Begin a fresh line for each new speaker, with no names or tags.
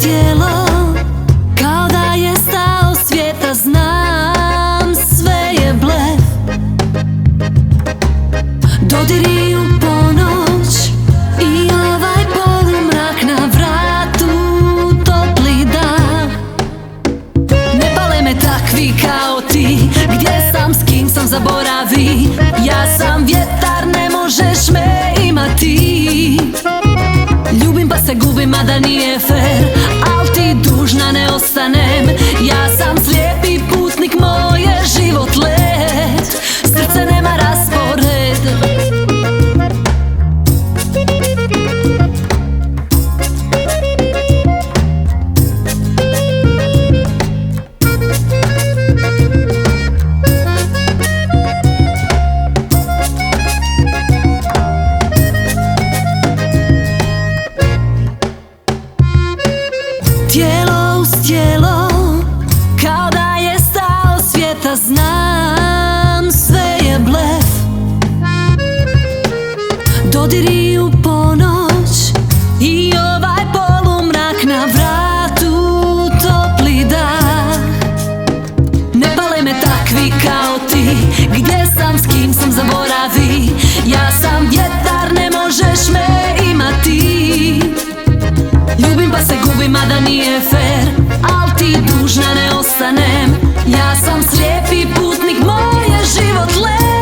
tijelo, kao da je stao svijeta, znam sve je blef. Dodiri u ponoć i ovaj polumrak na vratu, topli dah. Ne pale me takvi kao ti, gdje sam, s kim sam, zaboravi. Ja sam vjetar, ne možeš me imati. Ljubim pa se gubim, mada nije fair, al ti dužna ne ostanem. Ja sam slijepi putnik, moj je život let, srce nema raspored. Tijelo uz tijelo, kao da je stao svijeta, znam sve je blef. Dodiri u ponoć i ovaj polumrak na vratu, topli dah. Ne pale me takvi kao ti, gdje sam, s kim sam, zaboravi. Ja sam vjetar, ne možeš me imati. Ljubim pa se gubim, mada nije fair, al ti dužna ne ostanem. Ja sam slijepi putnik, moj je život let.